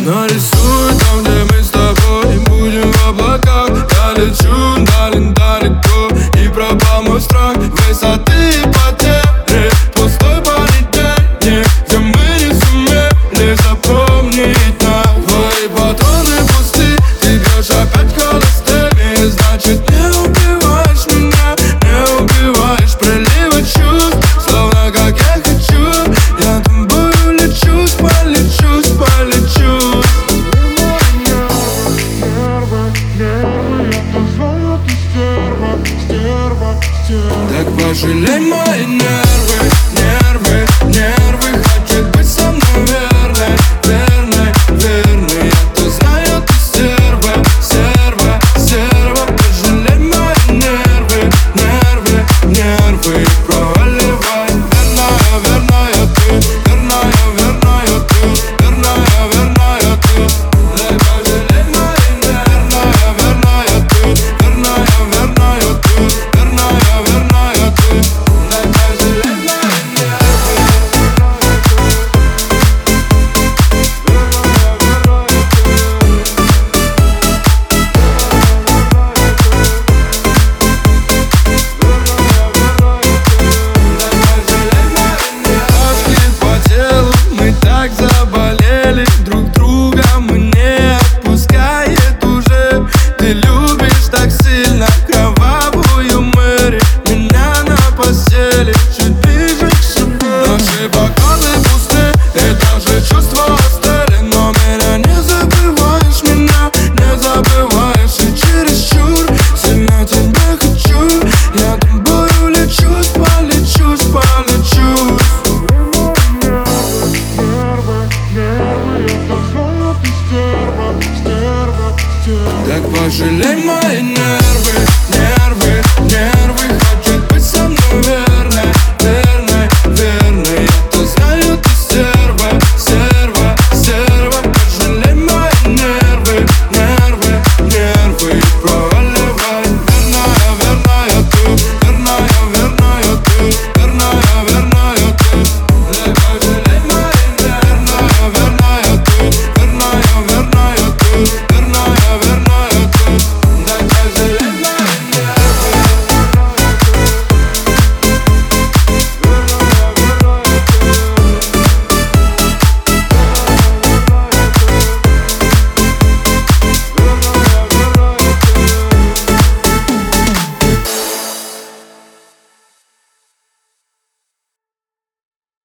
Нарисуй там, где мы с тобой будем в облаках. Я лечу далеко, и пропал мой страх высоты и потери. Пустой понедельник, где мы не сумели запомнить нас. Твои патроны пусты, ты бьешь опять холостыми. Значит, не убиваешь меня, не убиваешь приливы чувств. Словно как я хочу, я тобою лечусь, полечусь. Так пожалей мои нервы, хочет быть со мной верной. Я-то знаю, ты стерва. Пожалей мои нервы. Проваливай, верная ты. Так пожалей мои нервы, верная ты. Заболели друг друга, мы не отпускает уже. Ты любишь так сильно кровавую Мэри, меня на постели чуть ближе к себе. Наши бокалы пусты, и даже чувства остыли. Но меня не забываешь, и чересчур сильно тебя хочу. Я тобою лечусь, полечусь. Так пожалей мои нервы.